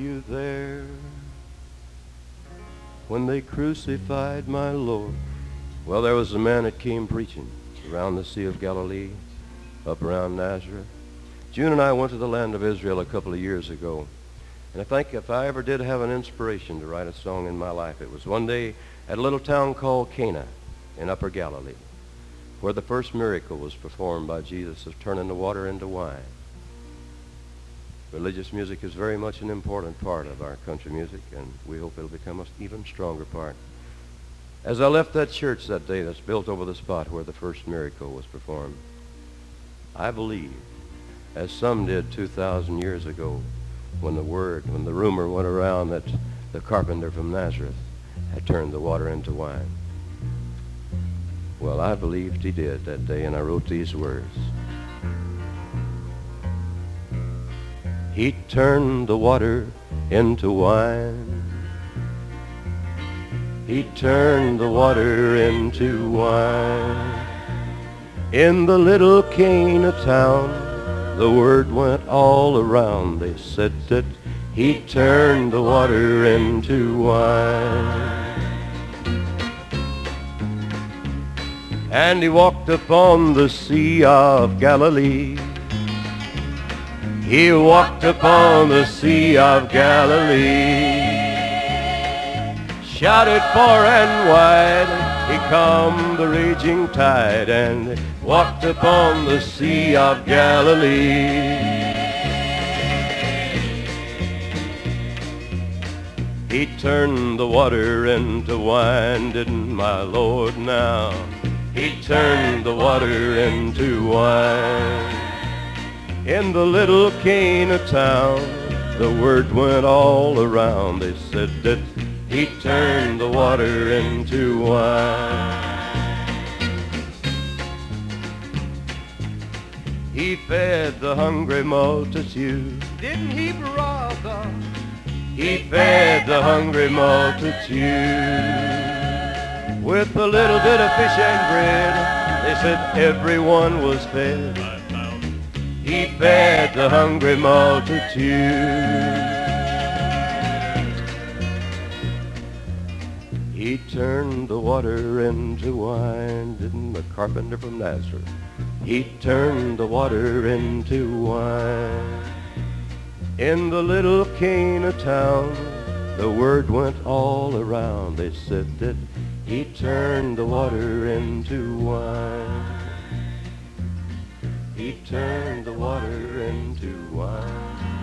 you there when they crucified my Lord? Well, there was a man that came preaching around the Sea of Galilee, up around Nazareth. June and I went to the land of Israel a couple of years ago. And I think if I ever did have an inspiration to write a song in my life, it was one day at a little town called Cana in Upper Galilee, where the first miracle was performed by Jesus of turning the water into wine. Religious music is very much an important part of our country music, and we hope it'll become an even stronger part. As I left that church that day that's built over the spot where the first miracle was performed, I believe, as some did 2,000 years ago, when the rumor went around that the carpenter from Nazareth had turned the water into wine. Well, I believed he did that day, and I wrote these words. He turned the water into wine. He turned the water into wine. In the little Cana town, the word went all around. They said that he turned the water into wine. And he walked upon the Sea of Galilee. He walked upon the Sea of Galilee. Shouted far and wide, he calmed the raging tide, and walked upon the Sea of Galilee. He turned the water into wine, didn't my Lord now? He turned the water into wine. In the little Cana town, the word went all around. They said that he turned the water into wine. He fed the hungry multitude. Didn't he, brother? He fed the hungry multitude with a little bit of fish and bread. They said everyone was fed. He fed the hungry multitude. He turned the water into wine, didn't the carpenter from Nazareth? He turned the water into wine. In the little Cana town, the word went all around. They said that he turned the water into wine. He turned the water into wine.